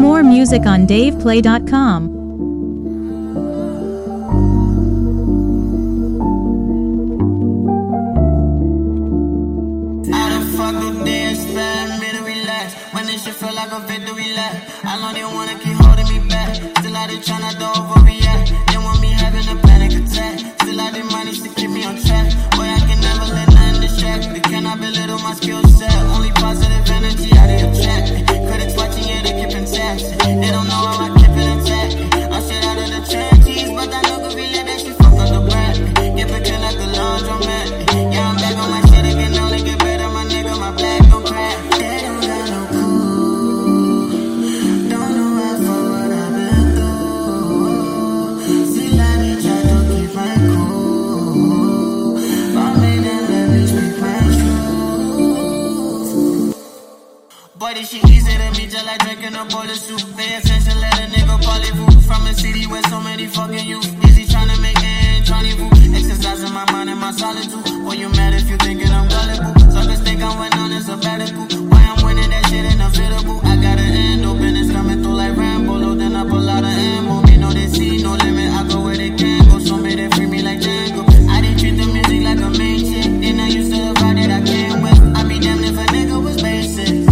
More music on DavePlay.com. When this shit feel like a victory lap, I know they wanna keep holding me back. Still I did tryna to overreact. They want me having a panic attack. Still I did manage to keep me on track. Boy, I can never let nothing distract. They cannot belittle my skill set. Only positive energy I they attract. Critics watching, yeah, they keep intact. They don't know how I keep it intact. I'm straight out of the trenches, but I know could be let that shit fuck up the brand. Get picking like the laundromat. Yeah, I'm back on my shit again. Only get better, my nigga, my black don't crack. They don't got no boy, this shit easy to me, just like drinking a bowl of soup. Pay attention, let a nigga parlez-vous. From a city where so many fucking youth busy trying to make it, trying to exercising my mind and my solitude. Boy, you mad if you thinking I'm gullible. Suckers think I'm went on as a sabbatical. Why I'm winning that shit in a fittable. I got an end open, it's coming through like Rambo. Load, then I pull out an ammo. Me know they see no limit, I go where they can go. So may they free me like Django. I didn't treat the music like a main chick. Then I used to the vibe that I came with. I be damned if a nigga was basic.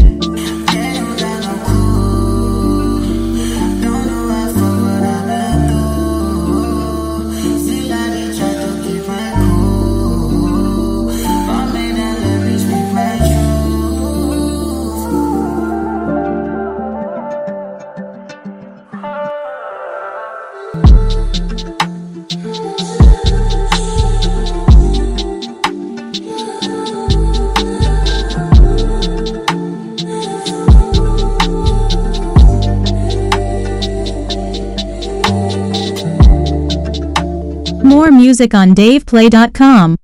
More music on DavePlay.com.